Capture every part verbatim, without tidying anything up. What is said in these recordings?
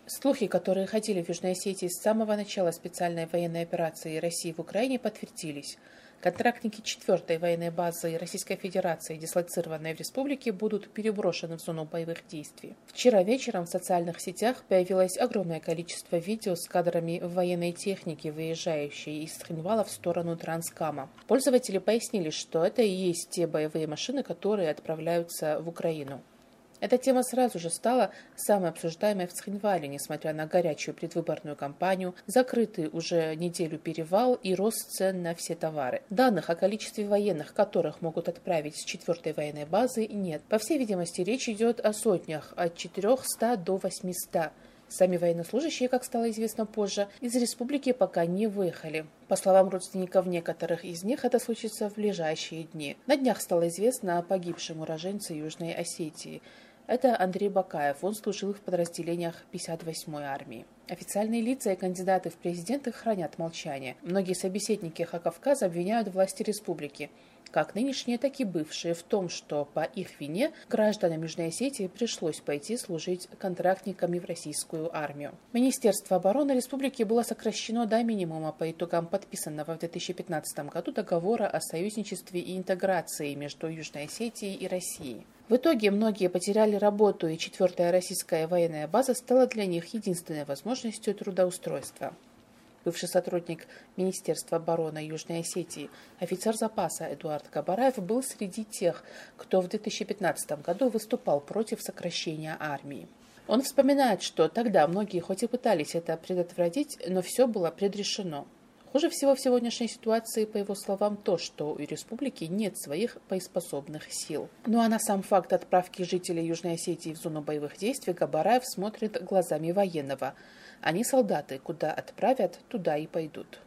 Слухи, которые ходили в Южной Осетии с самого начала специальной военной операции России в Украине, подтвердились. Контрактники четвертой военной базы Российской Федерации, дислоцированной в республике, будут переброшены в зону боевых действий. Вчера вечером в социальных сетях появилось огромное количество видео с кадрами военной техники, выезжающей из Цхинвала в сторону Транскама. Пользователи пояснили, что это и есть те боевые машины, которые отправляются в Украину. Эта тема сразу же стала самой обсуждаемой в Цхинвале, несмотря на горячую предвыборную кампанию, закрытый уже неделю перевал и рост цен на все товары. Данных о количестве военных, которых могут отправить с четвертой военной базы, нет. По всей видимости, речь идет о сотнях, от четырёхсот до восьмисот. Сами военнослужащие, как стало известно позже, из республики пока не выехали. По словам родственников некоторых из них, это случится в ближайшие дни. На днях стало известно о погибшем уроженце Южной Осетии. Это Андрей Бакаев, он служил в подразделениях пятьдесят восьмой армии. Официальные лица и кандидаты в президенты хранят молчание. Многие собеседники Хакавказа обвиняют власти республики, как нынешние, так и бывшие, в том, что по их вине гражданам Южной Осетии пришлось пойти служить контрактниками в российскую армию. Министерство обороны республики было сокращено до минимума по итогам подписанного в две тысячи пятнадцатом году договора о союзничестве и интеграции между Южной Осетией и Россией. В итоге многие потеряли работу, и четвертая российская военная база стала для них единственной возможностью трудоустройства. Бывший сотрудник Министерства обороны Южной Осетии, офицер запаса Эдуард Кабараев был среди тех, кто в две тысячи пятнадцатом году выступал против сокращения армии. Он вспоминает, что тогда многие хоть и пытались это предотвратить, но все было предрешено. Хуже всего в сегодняшней ситуации, по его словам, то, что у республики нет своих боеспособных сил. Ну а на сам факт отправки жителей Южной Осетии в зону боевых действий Кабараев смотрит глазами военного. Они солдаты, куда отправят, туда и пойдут.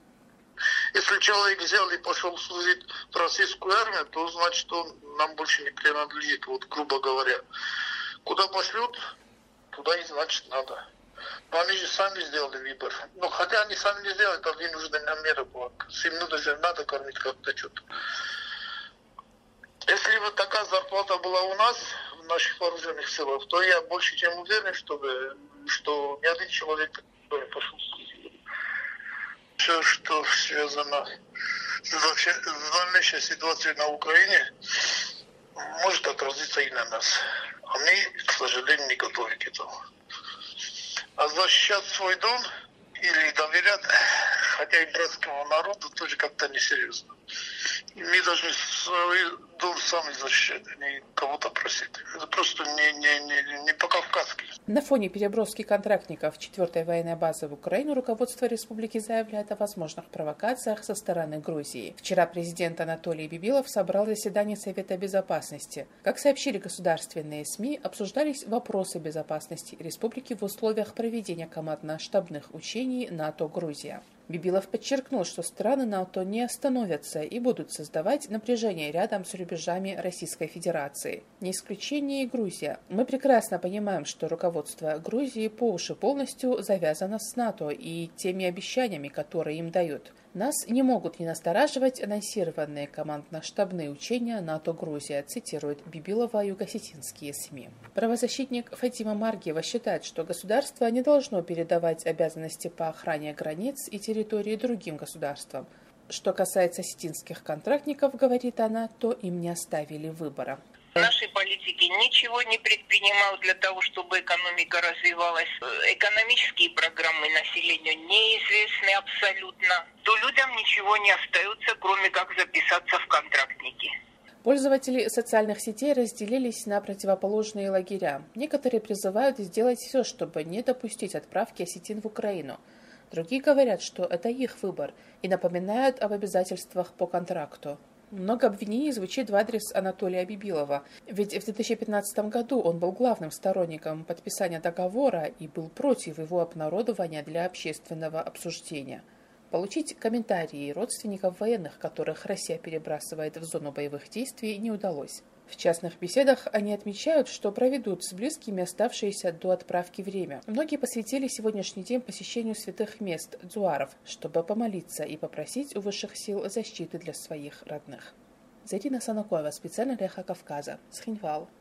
Если человек взял и пошел служить в российскую армию, то значит, он нам больше не принадлежит, вот грубо говоря. Куда пошлют, туда и значит надо. Но они же сами сделали выбор. Ну, хотя они сами не сделали, это вынужденная мера была. Семью даже надо кормить как-то что-то. Если бы такая зарплата была у нас, в наших вооруженных силах, то я больше чем уверен, чтобы, что ни один человек не пошел служить. Все, что связано с дальнейшей ситуацией на Украине, может отразиться и на нас. А мы, к сожалению, не готовы к этому. А защищать свой дом или доверять, хотя и братскому народу, тоже как-то несерьезно. И мы должны свой дом сами защищать, а не кого-то просить. Это просто не, не, не, не по-кавказски. На фоне переброски контрактников четвертой военной базы в Украину руководство республики заявляет о возможных провокациях со стороны Грузии. Вчера президент Анатолий Бибилов собрал заседание Совета Безопасности. Как сообщили государственные СМИ, обсуждались вопросы безопасности республики в условиях проведения командно-штабных учений НАТО-Грузия. Бибилов подчеркнул, что страны НАТО не остановятся и будут создавать напряжение рядом с рубежами Российской Федерации. Не исключение и Грузия. Мы прекрасно понимаем, что руководство Грузии по уши полностью завязано с НАТО и теми обещаниями, которые им дают. Нас не могут не настораживать анонсированные командно-штабные учения НАТО-Грузия, цитирует Бибилова юго-осетинские СМИ. Правозащитник Фатима Маргиева считает, что государство не должно передавать обязанности по охране границ и территории другим государствам. Что касается осетинских контрактников, говорит она, то им не оставили выбора. Наши политики ничего не предпринимают для того, чтобы экономика развивалась. Экономические программы населению неизвестны абсолютно. То людям ничего не остается, кроме как записаться в контрактники. Пользователи социальных сетей разделились на противоположные лагеря. Некоторые призывают сделать все, чтобы не допустить отправки осетин в Украину. Другие говорят, что это их выбор, и напоминают об обязательствах по контракту. Много обвинений звучит в адрес Анатолия Бибилова, ведь в две тысячи пятнадцатом году он был главным сторонником подписания договора и был против его обнародования для общественного обсуждения. Получить комментарии родственников военных, которых Россия перебрасывает в зону боевых действий, не удалось. В частных беседах они отмечают, что проведут с близкими оставшееся до отправки время. Многие посвятили сегодняшний день посещению святых мест дзуаров, чтобы помолиться и попросить у высших сил защиты для своих родных. Зарина Санакова, специально для Хакавказа, Цхинвал.